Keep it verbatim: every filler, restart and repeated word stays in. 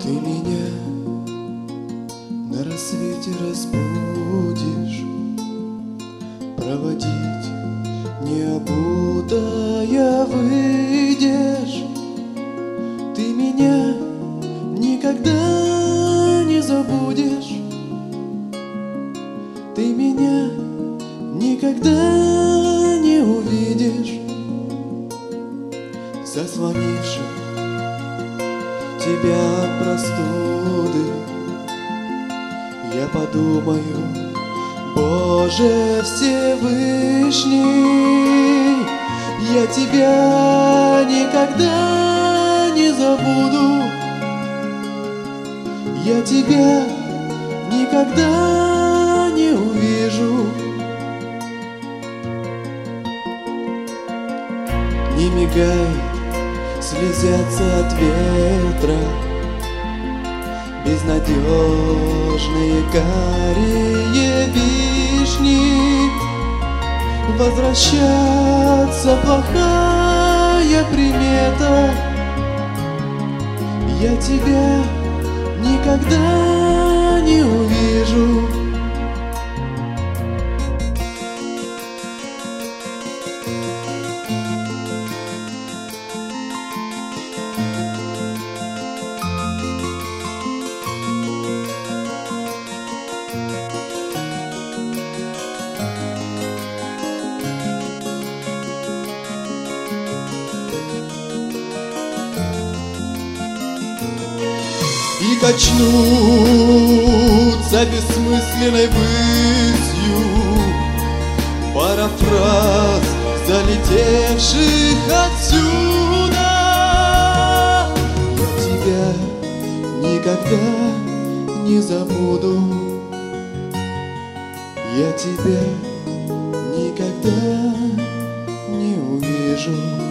Ты меня на рассвете разбудишь, проводить необутая выйдешь. Ты меня никогда не забудешь, ты меня никогда не увидишь, заслонивши тебя от простуды. Я подумаю: Боже Всевышний, я тебя никогда не забуду, я тебя никогда не увижу. Не мигает, слезятся от ветра безнадежные карие вишни. Возвращаться плохая примета, я тебя никогда не увижу. И качнуться бессмысленной высью парафраз залетевших отсюда. Я тебя никогда не забуду, я тебя никогда не увижу.